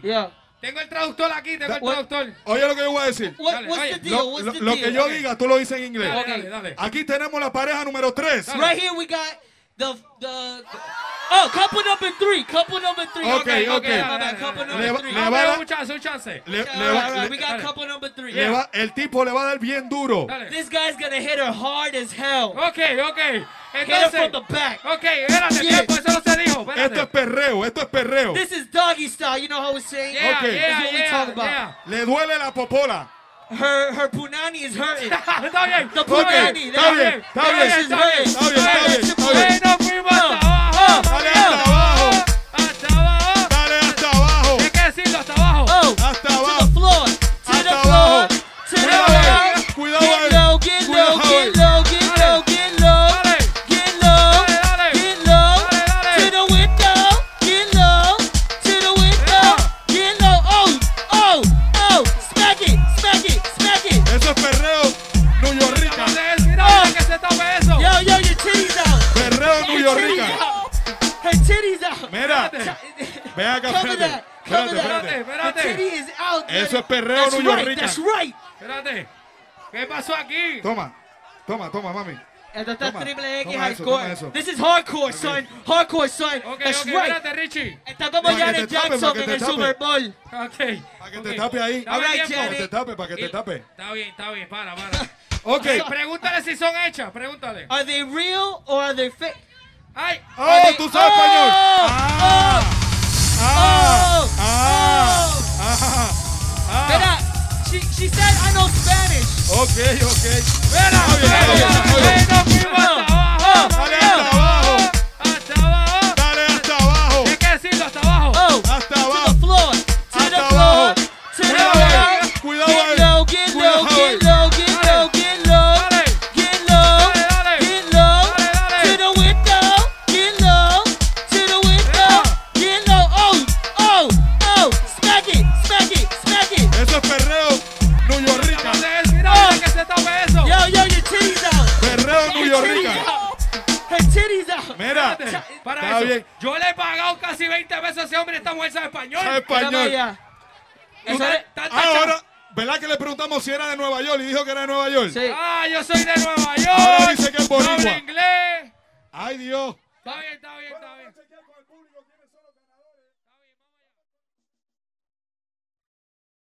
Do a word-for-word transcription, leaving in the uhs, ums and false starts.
Yeah. Tengo el traductor aquí, tengo el traductor. Oye lo que yo voy a decir. What, Dale, what's oye, the deal? Lo, What's lo- the lo deal? que yo Okay. diga, tú lo dices en inglés. Dale, dale, dale. Aquí tenemos la pareja número tres. Dale. Right here we got the the. the oh, couple number three. Couple number three. Okay, okay. okay. My bad, couple Le number va- three. le Vamos va a a dar dar- un chance, un chance. Le- Okay, le all va- right, all right. le- We got dale. couple number three. le va- el tipo le va a dar bien duro. Dale. This guy's gonna hit her hard as hell. Ok, ok. Hit her Entonces, from the back. ok, espérate, Yeah. tiempo, eso no se dijo. Esto es Espérate. perreo, esto es perreo. This is doggy style. You know how we say? Yeah, Okay. yeah, This is what we yeah, talk about. yeah. Le duele la popola. Her her punani is hurting. Está bien. The Ok, punani. está that- bien, está that bien, is está hurting. bien, está bien, está bien, está That bien. shit Bueno, fuimos hasta Oh, abajo. Dale hasta abajo, Hasta abajo. dale hasta abajo, Hay que decirlo hasta abajo. Oh, hasta to abajo. the floor. To Hasta the abajo. floor. To the Cuidado floor. ahí, cuidado Get ahí. low, get Cuidado low, ahí. get low, get Dale. low, get low. Dale. Get low, Dale, dale. get low. Dale, dale. To the window. Get low. To the window. Get low. Oh, oh, oh. Smack it, smack it, smack it. Eso es perreo New York Rica. Acabas de decir ahora que se tape eso. Yo, yo, your titties out. Perreo New Her York titties Rica. out. Her titties out. Mira, Espérate. ven acá, Cover espérate. that. Cover Espérate, that. espérate. Espérate, Her titty espérate. is out. Eso man. es perreo That's New York right, Rica. that's right. Espérate. ¿Qué pasó aquí? Toma, toma, toma, mami. Esto está Toma, triple X toma eso, hardcore. toma eso. This is hardcore, son. Hardcore, son. Ok, That's ok, right. espérate, Richie. Está como Pa' que Janet te tape, Jackson pa' que en te el tape. Super Bowl. Ok. Para que te ok. tape ahí. Dame Alright, tiempo. Para que te Janet. tape, para que te Y- tape. Está bien, está bien, para, para. Ok. Ay, pregúntale si son hechas, pregúntale. Are they real or are they fake? Ay, Oh, tú sabes español. Ah, ah, Oh, ah, oh. ah, ah. Mira, she, she said I know Spanish. Ok, ok. espera, Está bien, está bien, está bien. Ay, nos fuimos hasta abajo. Dale hasta abajo, Hasta abajo. dale hasta abajo, Hay que decirlo hasta abajo. Oh, hasta to abajo. the floor. To the Hasta floor. abajo. To the Cuidado floor. ahí, cuidado Get ahí. low, get Cuidado low, ahí. get low, get Dale. low, get low. Dale. Get low, Dale, dale. get low. Dale, dale. To the window. Get low. To the window. Get low. Oh, oh, oh. Smack it, smack it, smack it. Eso es perreo New York Rica. Acabas de decir ahora que se tape eso. Yo, yo, your titties out. Perreo New Her York titties Rica. out. Her titties out. Mira, Espérate, para está eso. bien. Yo le he pagado casi veinte veces a ese hombre y esta mujer sabe español. Sabe Mira español. allá. Eso Está- es- está- está- Ahora, ¿verdad que le preguntamos si era de Nueva York y dijo que era de Nueva York? Sí. Ah, yo soy de Nueva York. Ahora dice que es no hablo boricua. inglés. Ay, Dios. Está bien, está bien, está bien.